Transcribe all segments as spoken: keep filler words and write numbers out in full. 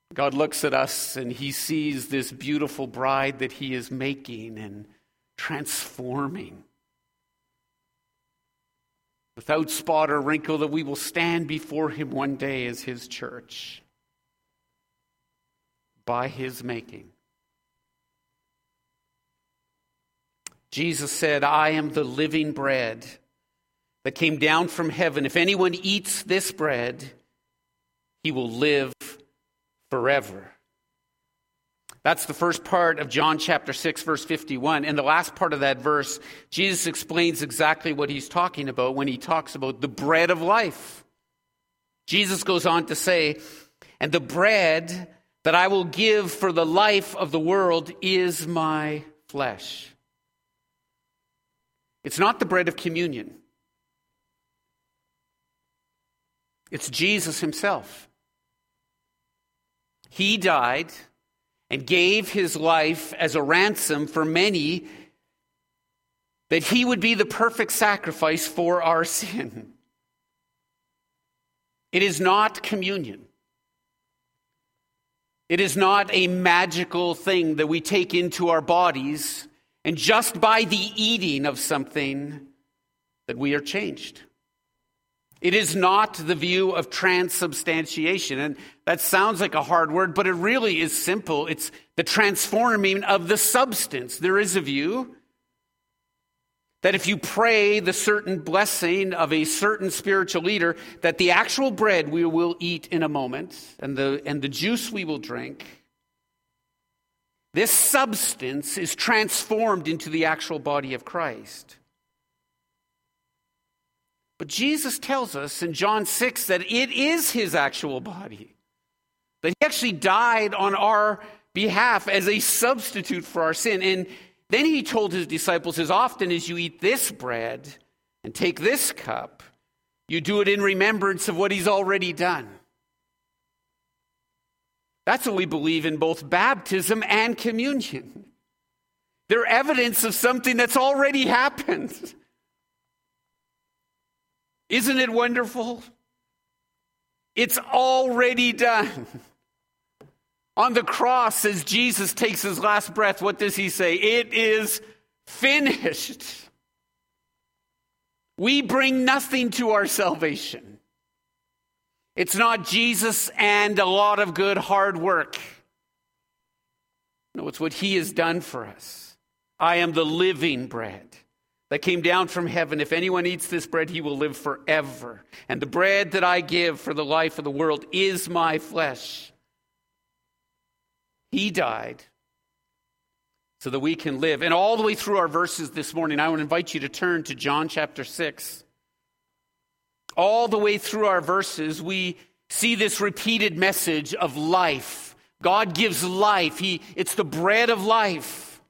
God looks at us and he sees this beautiful bride that he is making and transforming, without spot or wrinkle, that we will stand before him one day as his church, by his making. Jesus said, I am the living bread that came down from heaven. If anyone eats this bread, he will live forever. That's the first part of John chapter six, verse fifty-one. And the last part of that verse, Jesus explains exactly what he's talking about when he talks about the bread of life. Jesus goes on to say, and the bread that I will give for the life of the world is my flesh. It's not the bread of communion. It's Jesus himself. He died and gave his life as a ransom for many, that he would be the perfect sacrifice for our sin. It is not communion. It is not a magical thing that we take into our bodies, and just by the eating of something that we are changed. It is not the view of transubstantiation. And that sounds like a hard word, but it really is simple. It's the transforming of the substance. There is a view that if you pray the certain blessing of a certain spiritual leader, that the actual bread we will eat in a moment and the, and the juice we will drink, this substance is transformed into the actual body of Christ. But Jesus tells us in John six that it is his actual body, that he actually died on our behalf as a substitute for our sin. And then he told his disciples, as often as you eat this bread and take this cup, you do it in remembrance of what he's already done. That's what we believe in both baptism and communion. They're evidence of something that's already happened. Isn't it wonderful? It's already done. On the cross, as Jesus takes his last breath, what does he say? It is finished. We bring nothing to our salvation. It's not Jesus and a lot of good hard work. No, it's what he has done for us. I am the living bread that came down from heaven. If anyone eats this bread, he will live forever. And the bread that I give for the life of the world is my flesh. He died so that we can live. And all the way through our verses this morning, I want to invite you to turn to John chapter six. All the way through our verses, we see this repeated message of life. God gives life. He, it's the bread of life.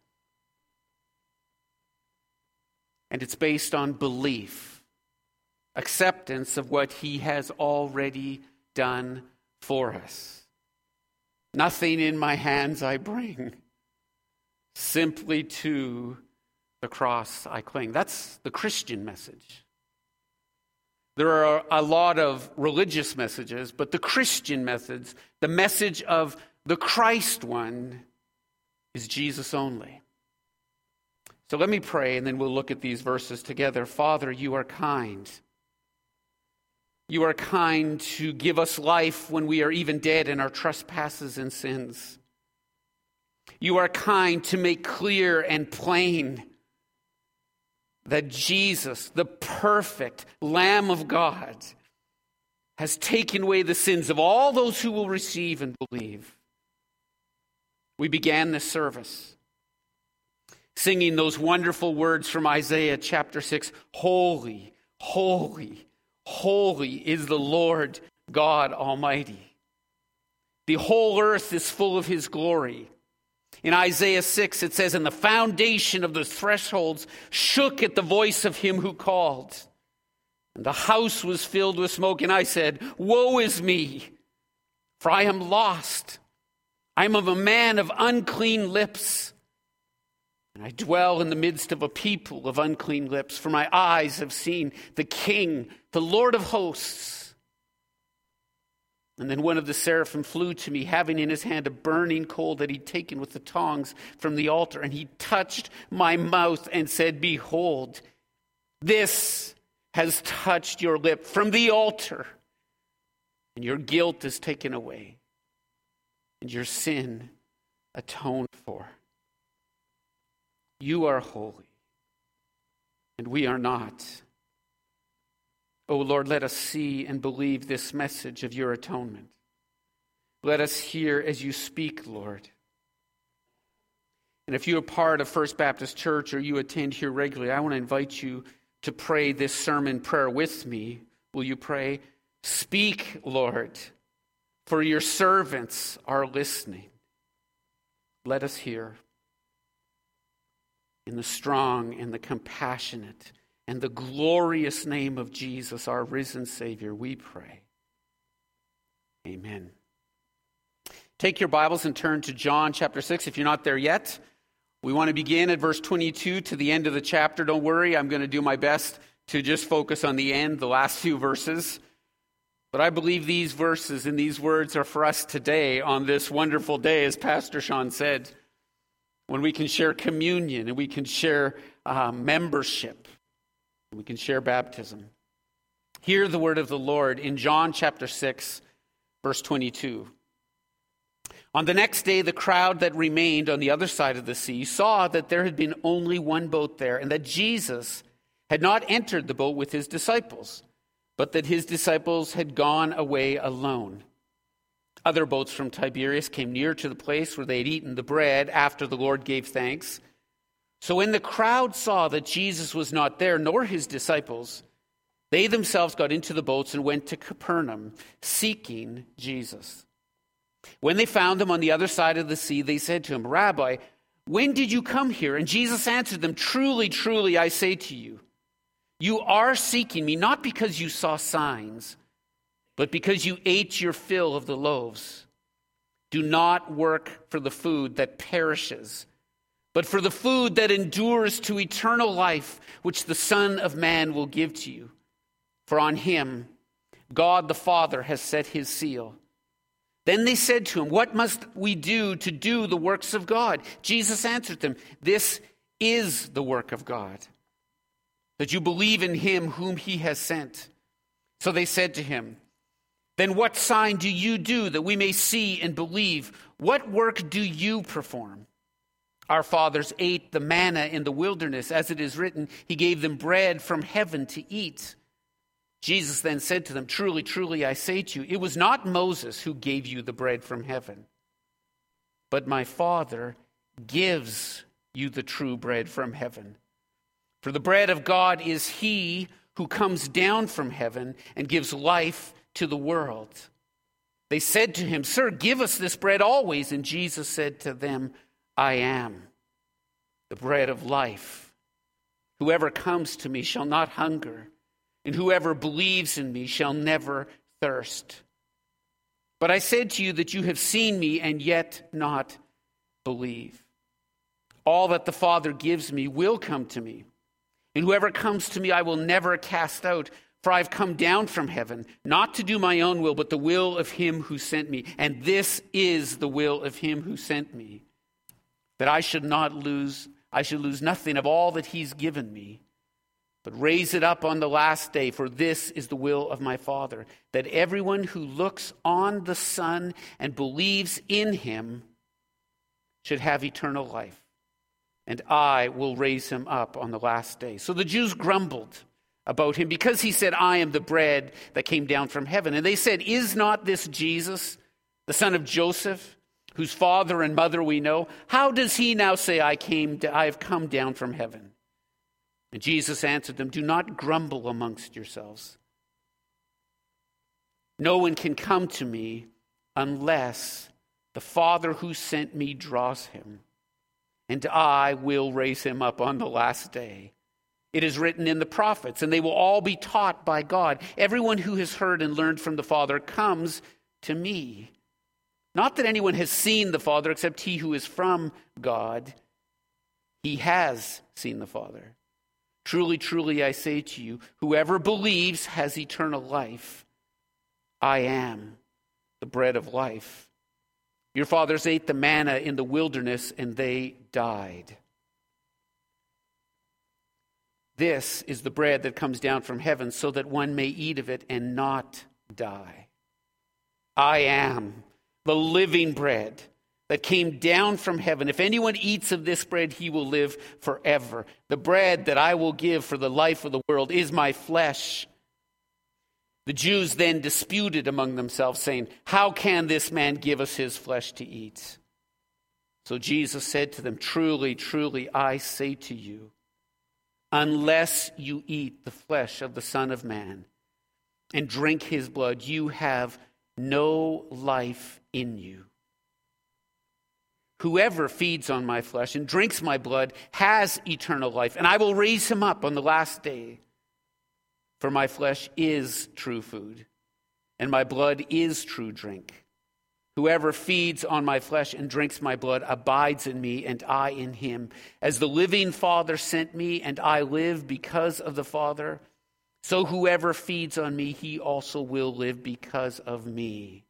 And it's based on belief, acceptance of what he has already done for us. Nothing in my hands I bring, simply to the cross I cling. That's the Christian message. There are a lot of religious messages, but the Christian message, the message of the Christ one, is Jesus only. So let me pray, and then we'll look at these verses together. Father, you are kind. You are kind to give us life when we are even dead in our trespasses and sins. You are kind to make clear and plain that Jesus, the perfect Lamb of God, has taken away the sins of all those who will receive and believe. We began this service singing those wonderful words from Isaiah chapter six, holy, holy, holy is the Lord God Almighty. The whole earth is full of his glory. In Isaiah six, it says, and the foundation of the thresholds shook at the voice of him who called. And the house was filled with smoke. And I said, woe is me, for I am lost. I am of a man of unclean lips. And I dwell in the midst of a people of unclean lips, for my eyes have seen the King, the Lord of hosts. And then one of the seraphim flew to me, having in his hand a burning coal that he'd taken with the tongs from the altar. And he touched my mouth and said, "Behold, this has touched your lip from the altar, and your guilt is taken away, and your sin atoned for. You are holy, and we are not. O Lord, let us see and believe this message of your atonement. Let us hear as you speak, Lord." And if you're part of First Baptist Church or you attend here regularly, I want to invite you to pray this sermon prayer with me. Will you pray? "Speak, Lord, for your servants are listening." Let us hear. In the strong and the compassionate and the glorious name of Jesus, our risen Savior, we pray. Amen. Take your Bibles and turn to John chapter six if you're not there yet. We want to begin at verse twenty-two to the end of the chapter. Don't worry, I'm going to do my best to just focus on the end, the last few verses. But I believe these verses and these words are for us today on this wonderful day, as Pastor Sean said, when we can share communion and we can share uh, membership. We can share baptism. Hear the word of the Lord in John chapter six, verse twenty-two. On the next day, the crowd that remained on the other side of the sea saw that there had been only one boat there, and that Jesus had not entered the boat with his disciples, but that his disciples had gone away alone. Other boats from Tiberias came near to the place where they had eaten the bread after the Lord gave thanks. So when the crowd saw that Jesus was not there, nor his disciples, they themselves got into the boats and went to Capernaum, seeking Jesus. When they found him on the other side of the sea, they said to him, "Rabbi, when did you come here?" And Jesus answered them, "Truly, truly, I say to you, you are seeking me, not because you saw signs, but because you ate your fill of the loaves. Do not work for the food that perishes, but for the food that endures to eternal life, which the Son of Man will give to you. For on him God the Father has set his seal." Then they said to him, "What must we do to do the works of God?" Jesus answered them, "This is the work of God, that you believe in him whom he has sent." So they said to him, "Then what sign do you do that we may see and believe? What work do you perform? Our fathers ate the manna in the wilderness, as it is written, he gave them bread from heaven to eat." Jesus then said to them, "Truly, truly, I say to you, it was not Moses who gave you the bread from heaven, but my Father gives you the true bread from heaven. For the bread of God is he who comes down from heaven and gives life to the world." They said to him, "Sir, give us this bread always." And Jesus said to them, "I am the bread of life. Whoever comes to me shall not hunger, and whoever believes in me shall never thirst. But I said to you that you have seen me and yet not believe. All that the Father gives me will come to me, and whoever comes to me I will never cast out. For I have come down from heaven, not to do my own will, but the will of him who sent me. And this is the will of him who sent me, that I should not lose, I should lose nothing of all that he's given me, but raise it up on the last day. For this is the will of my Father, that everyone who looks on the Son and believes in him should have eternal life, and I will raise him up on the last day." So the Jews grumbled about him because he said, "I am the bread that came down from heaven." And they said, "Is not this Jesus, the son of Joseph, whose father and mother we know? How does he now say, I came, to, I have come down from heaven?" And Jesus answered them, "Do not grumble amongst yourselves. No one can come to me unless the Father who sent me draws him, and I will raise him up on the last day. It is written in the prophets, and they will all be taught by God. Everyone who has heard and learned from the Father comes to me. Not that anyone has seen the Father except he who is from God. He has seen the Father. Truly, truly, I say to you, whoever believes has eternal life. I am the bread of life. Your fathers ate the manna in the wilderness, and they died. This is the bread that comes down from heaven, so that one may eat of it and not die. I am the living bread that came down from heaven. If anyone eats of this bread, he will live forever. The bread that I will give for the life of the world is my flesh. The Jews then disputed among themselves, saying, how can this man give us his flesh to eat? So Jesus said to them, truly, truly, I say to you, unless you eat the flesh of the Son of Man and drink his blood, you have no life in you. Whoever feeds on my flesh and drinks my blood has eternal life, and I will raise him up on the last day. For my flesh is true food, and my blood is true drink. Whoever feeds on my flesh and drinks my blood abides in me, and I in him. As the living Father sent me, and I live because of the Father, so whoever feeds on me, he also will live because of me.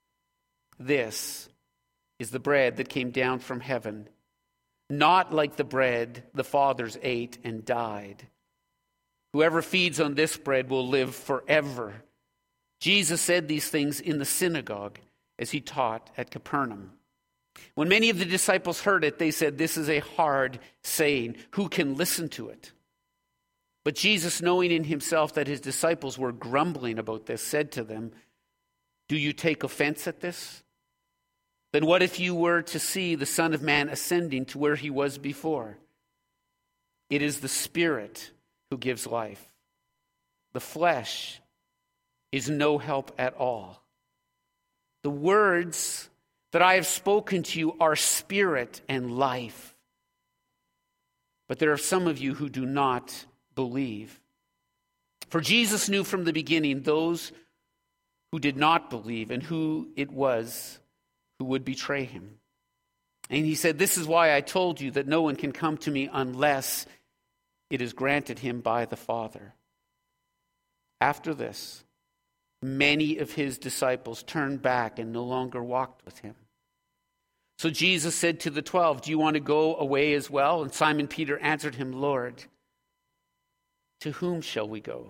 This is the bread that came down from heaven, not like the bread the fathers ate and died. Whoever feeds on this bread will live forever. Jesus said these things in the synagogue as he taught at Capernaum. When many of the disciples heard it, they said, this is a hard saying. Who can listen to it? But Jesus, knowing in himself that his disciples were grumbling about this, said to them, do you take offense at this? Then what if you were to see the Son of Man ascending to where he was before? It is the Spirit who gives life. The flesh is no help at all. The words that I have spoken to you are spirit and life. But there are some of you who do not believe. For Jesus knew from the beginning those who did not believe and who it was who would betray him. And he said, this is why I told you that no one can come to me unless it is granted him by the Father. After this, many of his disciples turned back and no longer walked with him. So Jesus said to the twelve, do you want to go away as well? And Simon Peter answered him, Lord, to whom shall we go?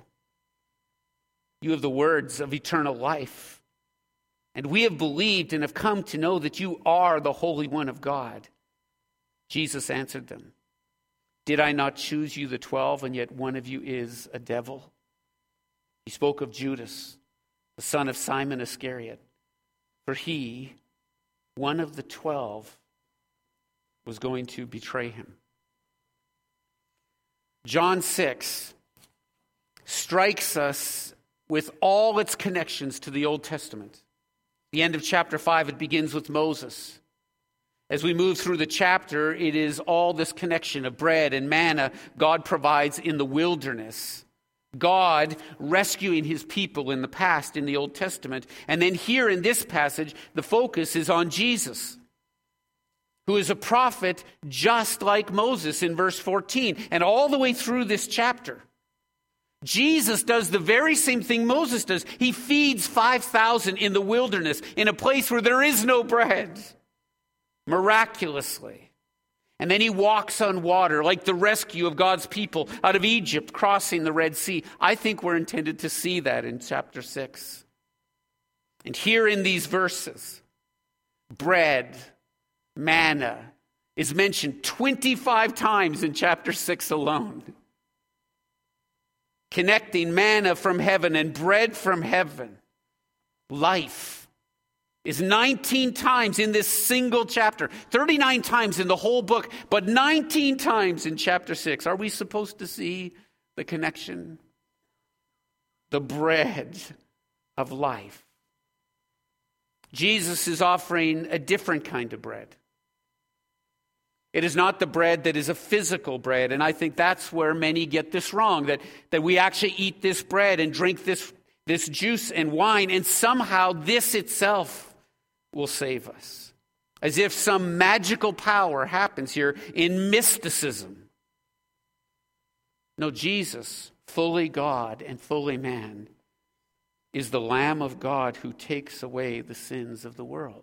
You have the words of eternal life. And we have believed and have come to know that you are the Holy One of God. Jesus answered them, did I not choose you the twelve, and yet one of you is a devil? He spoke of Judas, the son of Simon Iscariot, for he, one of the twelve, was going to betray him. John six strikes us with all its connections to the Old Testament. The end of chapter five, it begins with Moses. As we move through the chapter, it is all this connection of bread and manna God provides in the wilderness. God rescuing his people in the past in the Old Testament. And then here in this passage, the focus is on Jesus, who is a prophet just like Moses in verse fourteen. And all the way through this chapter, Jesus does the very same thing Moses does. He feeds five thousand in the wilderness in a place where there is no bread. Miraculously. And then he walks on water like the rescue of God's people out of Egypt, crossing the Red Sea. I think we're intended to see that in chapter six. And here in these verses, bread, manna, is mentioned twenty-five times in chapter six alone. Connecting manna from heaven and bread from heaven. Life is nineteen times in this single chapter. thirty-nine times in the whole book, but nineteen times in chapter six. Are we supposed to see the connection? The bread of life. Jesus is offering a different kind of bread. It is not the bread that is a physical bread, and I think that's where many get this wrong, that, that we actually eat this bread and drink this, this juice and wine, and somehow this itself will save us. As if some magical power happens here in mysticism. No, Jesus, fully God and fully man, is the Lamb of God who takes away the sins of the world.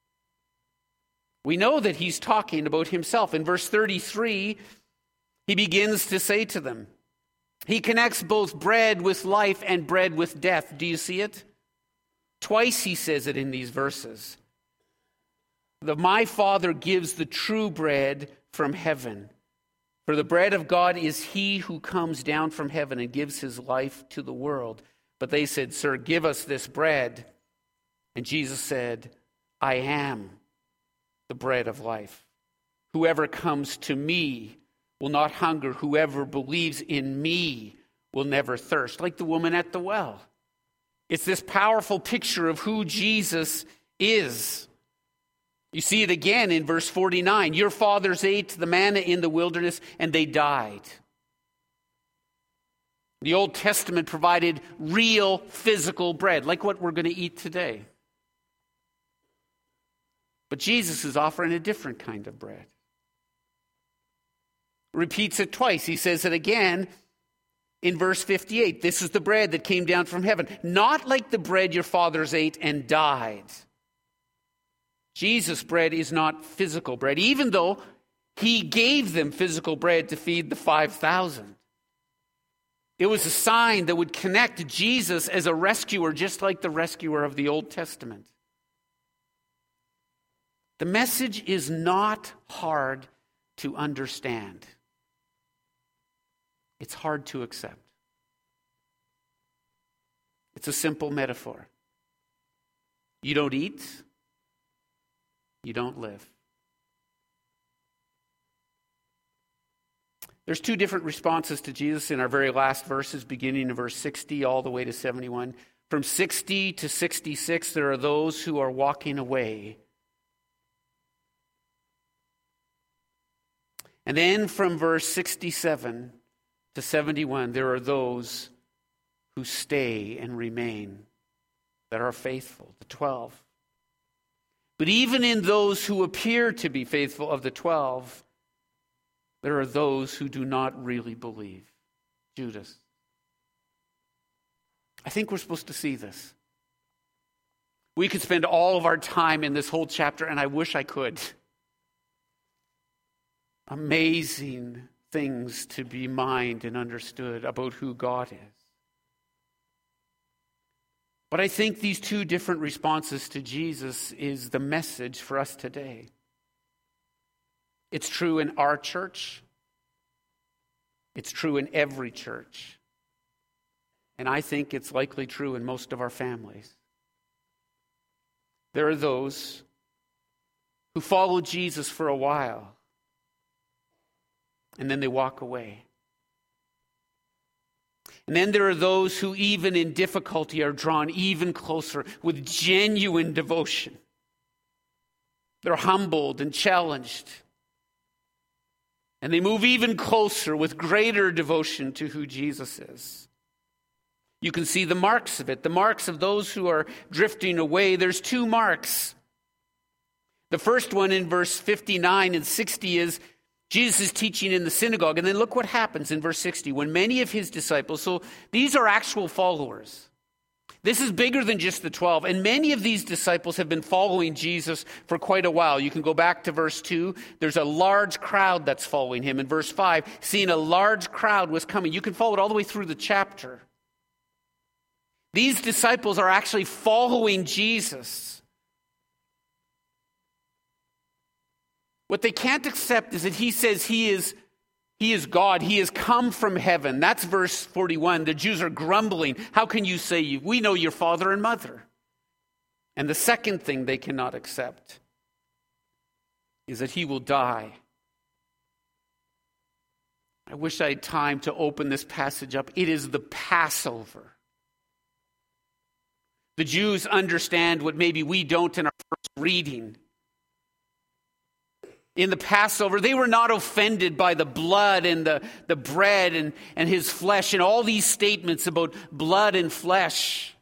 We know that he's talking about himself. In verse thirty-three, he begins to say to them, he connects both bread with life and bread with death. Do you see it? Twice he says it in these verses. The my Father gives the true bread from heaven. For the bread of God is he who comes down from heaven and gives his life to the world. But they said, Sir, give us this bread. And Jesus said, I am the bread of life. Whoever comes to me will not hunger. Whoever believes in me will never thirst. Like the woman at the well. It's this powerful picture of who Jesus is. You see it again in verse forty-nine. Your fathers ate the manna in the wilderness and they died. The Old Testament provided real physical bread, like what we're going to eat today. But Jesus is offering a different kind of bread. Repeats it twice. He says it again in verse fifty-eight. This is the bread that came down from heaven. Not like the bread your fathers ate and died. Jesus' bread is not physical bread, even though he gave them physical bread to feed the five thousand. It was a sign that would connect Jesus as a rescuer, just like the rescuer of the Old Testament. The message is not hard to understand. It's hard to accept. It's a simple metaphor. You don't eat, you don't live. There's two different responses to Jesus in our very last verses, beginning in verse sixty all the way to seventy-one. From sixty to sixty-six, there are those who are walking away. And then from verse sixty-seven to seventy-one, there are those who stay and remain, that are faithful, the twelve. But even in those who appear to be faithful of the twelve, there are those who do not really believe. Judas. I think we're supposed to see this. We could spend all of our time in this whole chapter, and I wish I could. Amazing things to be mined and understood about who God is. But I think these two different responses to Jesus is the message for us today. It's true in our church. It's true in every church. And I think it's likely true in most of our families. There are those who follow Jesus for a while, and then they walk away. And then there are those who, even in difficulty, are drawn even closer with genuine devotion. They're humbled and challenged. And they move even closer with greater devotion to who Jesus is. You can see the marks of it, the marks of those who are drifting away. There's two marks. The first one in verse fifty-nine and sixty is Jesus is teaching in the synagogue. And then look what happens in verse sixty. When many of his disciples, so these are actual followers. This is bigger than just the twelve. And many of these disciples have been following Jesus for quite a while. You can go back to verse two. There's a large crowd that's following him. In verse five, seeing a large crowd was coming. You can follow it all the way through the chapter. These disciples are actually following Jesus. What they can't accept is that he says he is He is God. He has come from heaven. That's verse forty-one. The Jews are grumbling. How can you say you? We know your father and mother. And the second thing they cannot accept is that he will die. I wish I had time to open this passage up. It is the Passover. The Jews understand what maybe we don't in our first reading. In the Passover, they were not offended by the blood and the, the bread and, and his flesh and all these statements about blood and flesh.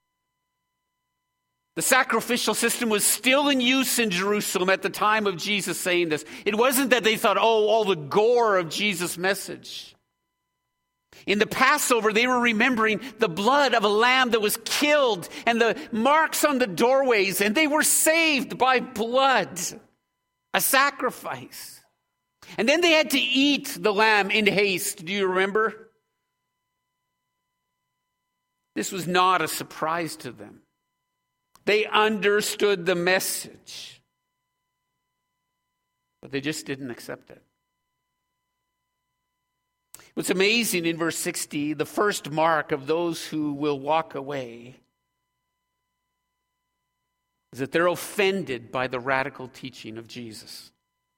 The sacrificial system was still in use in Jerusalem at the time of Jesus saying this. It wasn't that they thought, oh, all the gore of Jesus' message. In the Passover, they were remembering the blood of a lamb that was killed and the marks on the doorways, and they were saved by blood, a sacrifice. And then they had to eat the lamb in haste. Do you remember? This was not a surprise to them. They understood the message, but they just didn't accept it. What's amazing in verse sixty, the first mark of those who will walk away is that they're offended by the radical teaching of Jesus.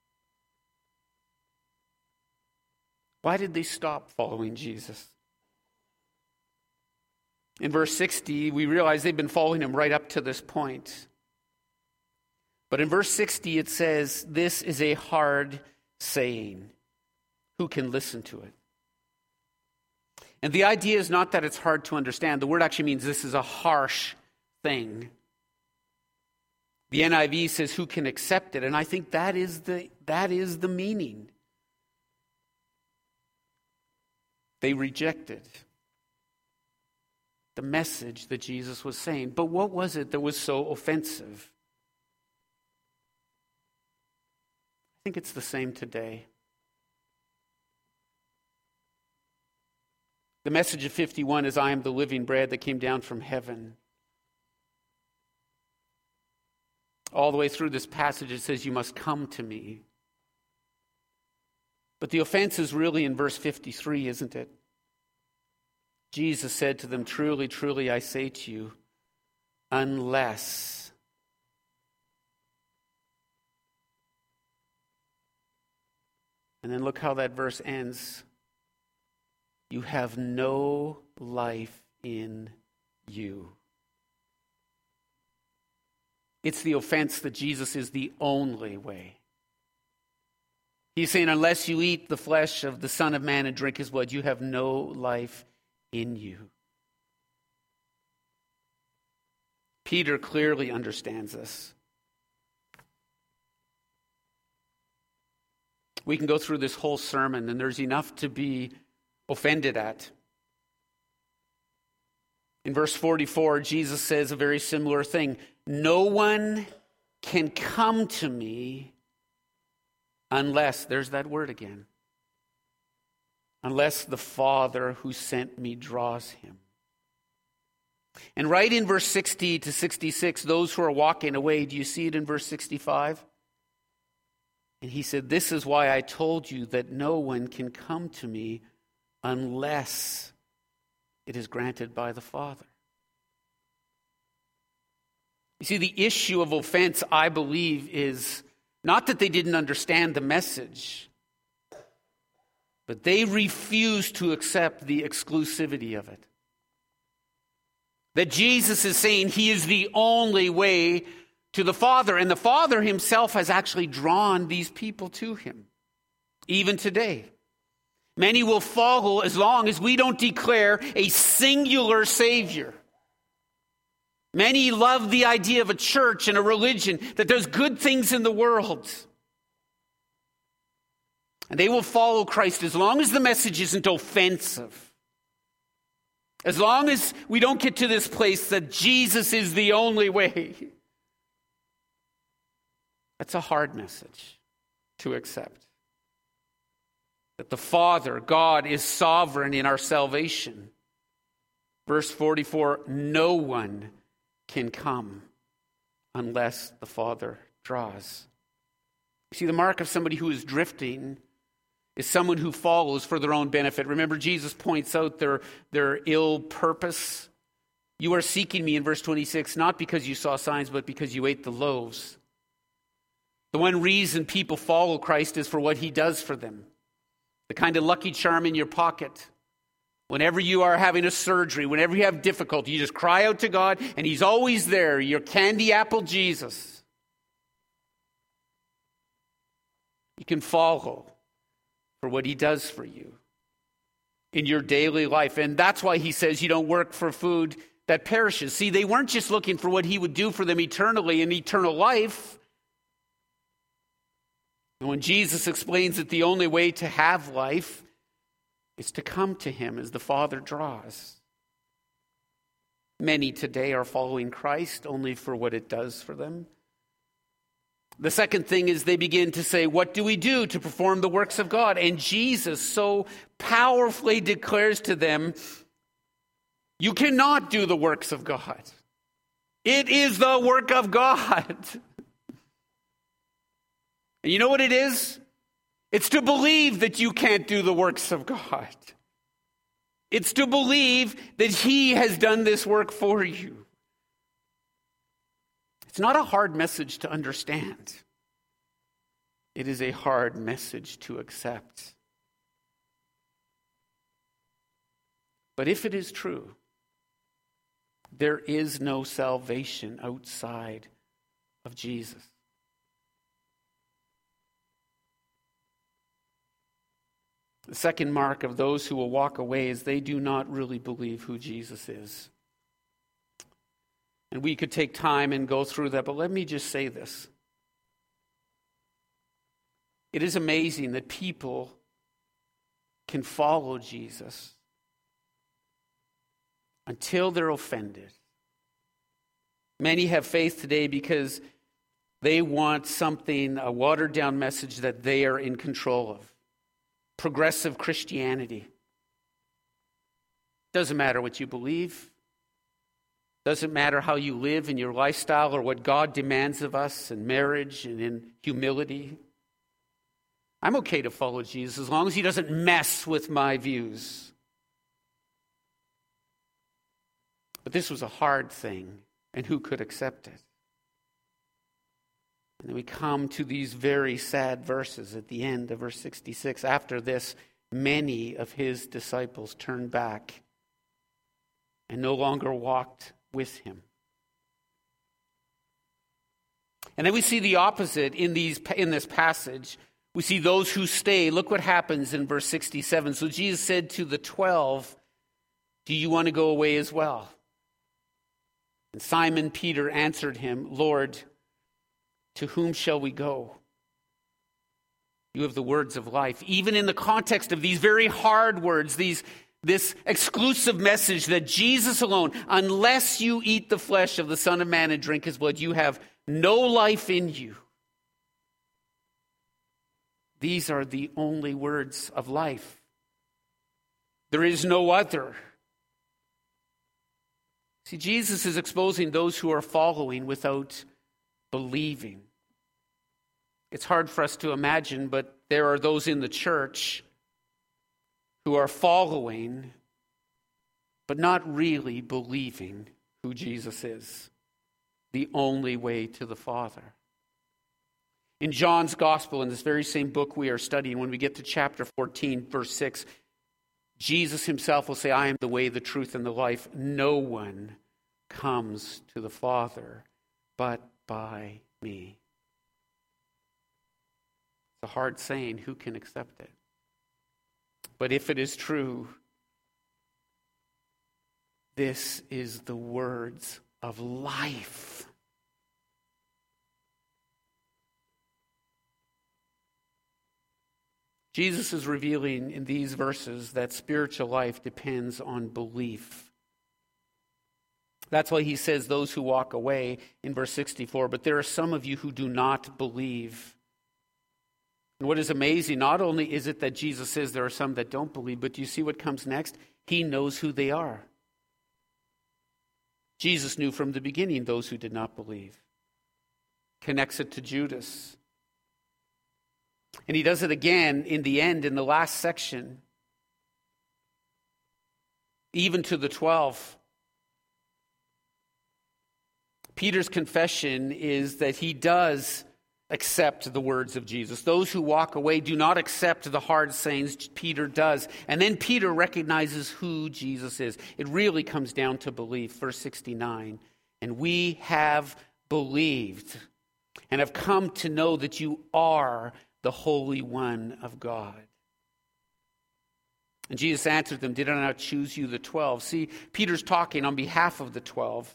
Why did they stop following Jesus? In verse sixty, we realize they've been following him right up to this point. But in verse sixty, it says, "This is a hard saying. Who can listen to it?" And the idea is not that it's hard to understand. The word actually means this is a harsh thing. The N I V says, "Who can accept it?" And I think that is the, that is the meaning. They rejected the message that Jesus was saying. But what was it that was so offensive? I think it's the same today. The message of fifty-one is, "I am the living bread that came down from heaven." All the way through this passage it says, "You must come to me." But the offense is really in verse fifty-three, isn't it? Jesus said to them, "Truly, truly, I say to you, unless..." And then look how that verse ends. "You have no life in you." It's the offense that Jesus is the only way. He's saying, unless you eat the flesh of the Son of Man and drink his blood, you have no life in you. Peter clearly understands this. We can go through this whole sermon, and there's enough to be offended at. In verse forty-four, Jesus says a very similar thing. "No one can come to me unless," there's that word again, "unless the Father who sent me draws him." And right in verse sixty to sixty-six, those who are walking away, do you see it in verse sixty-five? And he said, "This is why I told you that no one can come to me unless it is granted by the Father." You see, the issue of offense, I believe, is not that they didn't understand the message, but they refused to accept the exclusivity of it. That Jesus is saying he is the only way to the Father, and the Father himself has actually drawn these people to him, even today. Many will follow as long as we don't declare a singular Savior. Many love the idea of a church and a religion that does good things in the world. And they will follow Christ as long as the message isn't offensive. As long as we don't get to this place that Jesus is the only way. That's a hard message to accept. That the Father, God, is sovereign in our salvation. Verse forty-four, "No one can come unless the Father draws." You see, the mark of somebody who is drifting is someone who follows for their own benefit. Remember, Jesus points out their, their ill purpose. "You are seeking me," in verse twenty-six, "not because you saw signs, but because you ate the loaves." The one reason people follow Christ is for what he does for them. The kind of lucky charm in your pocket. Whenever you are having a surgery, whenever you have difficulty, you just cry out to God and he's always there, your candy apple Jesus. You can follow for what he does for you in your daily life. And that's why he says you don't work for food that perishes. See, they weren't just looking for what he would do for them eternally in eternal life. And when Jesus explains that the only way to have life is to come to him as the Father draws. Many today are following Christ only for what it does for them. The second thing is they begin to say, what do we do to perform the works of God? And Jesus so powerfully declares to them, you cannot do the works of God. It is the work of God. And you know what it is? It's to believe that you can't do the works of God. It's to believe that he has done this work for you. It's not a hard message to understand. It is a hard message to accept. But if it is true, there is no salvation outside of Jesus. The second mark of those who will walk away is they do not really believe who Jesus is. And we could take time and go through that, but let me just say this. It is amazing that people can follow Jesus until they're offended. Many have faith today because they want something, a watered-down message that they are in control of. Progressive Christianity. Doesn't matter what you believe. Doesn't matter how you live in your lifestyle or what God demands of us in marriage and in humility. I'm okay to follow Jesus as long as he doesn't mess with my views. But this was a hard thing, and who could accept it? And then we come to these very sad verses at the end of verse sixty-six. After this, many of his disciples turned back and no longer walked with him. And then we see the opposite in these in this passage. We see those who stay. Look what happens in verse sixty-seven. So Jesus said to the twelve, do you want to go away as well? And Simon Peter answered him, Lord, to whom shall we go? You have the words of life. Even in the context of these very hard words, these this exclusive message that Jesus alone, unless you eat the flesh of the Son of Man and drink his blood, you have no life in you. These are the only words of life. There is no other. See, Jesus is exposing those who are following without believing. It's hard for us to imagine, but there are those in the church who are following, but not really believing who Jesus is, the only way to the Father. In John's Gospel, in this very same book we are studying, when we get to chapter fourteen, verse six, Jesus himself will say, I am the way, the truth, and the life. No one comes to the Father but by me. It's a hard saying. Who can accept it? But if it is true, this is the words of life. Jesus is revealing in these verses that spiritual life depends on belief. That's why he says those who walk away in verse sixty-four, but there are some of you who do not believe. And what is amazing, not only is it that Jesus says there are some that don't believe, but do you see what comes next? He knows who they are. Jesus knew from the beginning those who did not believe. Connects it to Judas. And he does it again in the end, in the last section. Even to the twelve. Peter's confession is that he does accept the words of Jesus. Those who walk away do not accept the hard sayings. Peter does. And then Peter recognizes who Jesus is. It really comes down to belief. Verse sixty-nine. And we have believed and have come to know that you are the Holy One of God. And Jesus answered them, did I not choose you, the twelve? See, Peter's talking on behalf of the twelve.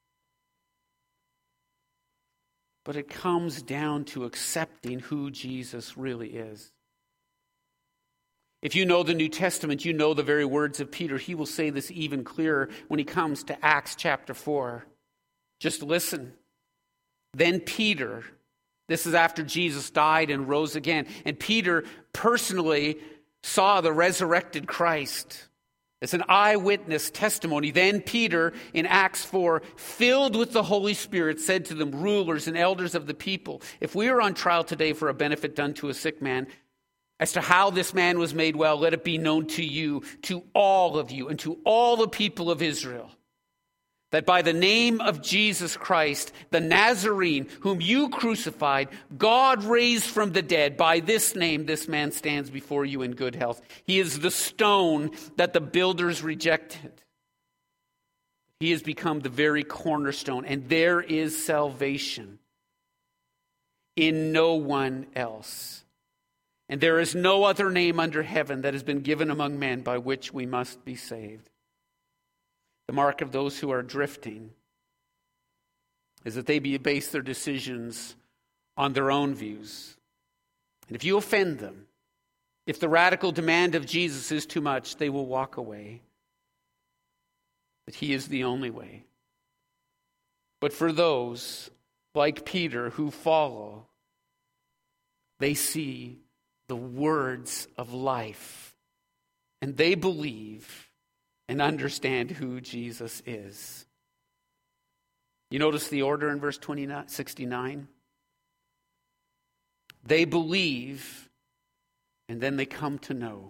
But it comes down to accepting who Jesus really is. If you know the New Testament, you know the very words of Peter. He will say this even clearer when he comes to Acts chapter four. Just listen. Then Peter, this is after Jesus died and rose again, and Peter personally saw the resurrected Christ. It's an eyewitness testimony. Then Peter, in Acts four, filled with the Holy Spirit, said to them, rulers and elders of the people, if we are on trial today for a benefit done to a sick man, as to how this man was made well, let it be known to you, to all of you, and to all the people of Israel, that by the name of Jesus Christ, the Nazarene, whom you crucified, God raised from the dead. By this name, this man stands before you in good health. He is the stone that the builders rejected. He has become the very cornerstone, and there is salvation in no one else. And there is no other name under heaven that has been given among men by which we must be saved. The mark of those who are drifting is that they base their decisions on their own views. And if you offend them, if the radical demand of Jesus is too much, they will walk away. But he is the only way. But for those like Peter who follow, they see the words of life, and they believe and understand who Jesus is. You notice the order in verse sixty-nine? They believe, and then they come to know.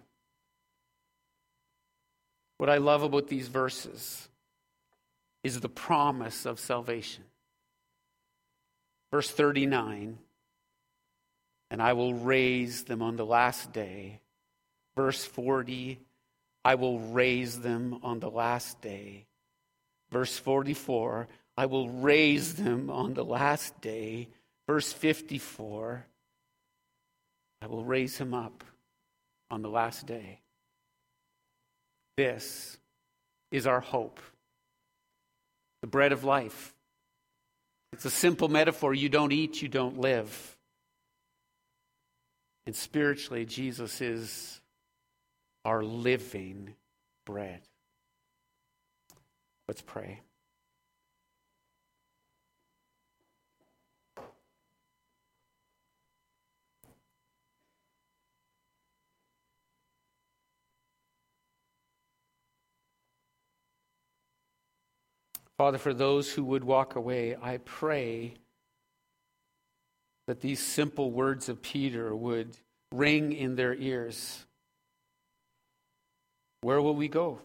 What I love about these verses is the promise of salvation. Verse thirty-nine, and I will raise them on the last day. Verse forty, I will raise them on the last day. Verse forty-four, I will raise them on the last day. Verse fifty-four, I will raise him up on the last day. This is our hope. The bread of life. It's a simple metaphor. You don't eat, you don't live. And spiritually, Jesus is our living bread. Let's pray. Father, for those who would walk away, I pray that these simple words of Peter would ring in their ears. Where will we go?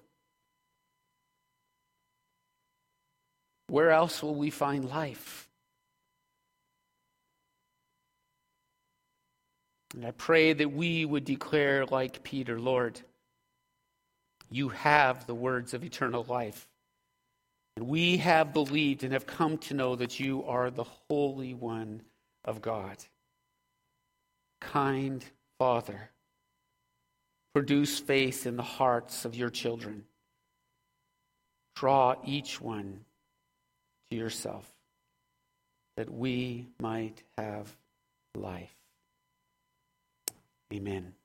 Where else will we find life? And I pray that we would declare like Peter, Lord, you have the words of eternal life. And we have believed and have come to know that you are the Holy One of God. Kind Father, produce faith in the hearts of your children. Draw each one to yourself, that we might have life. Amen.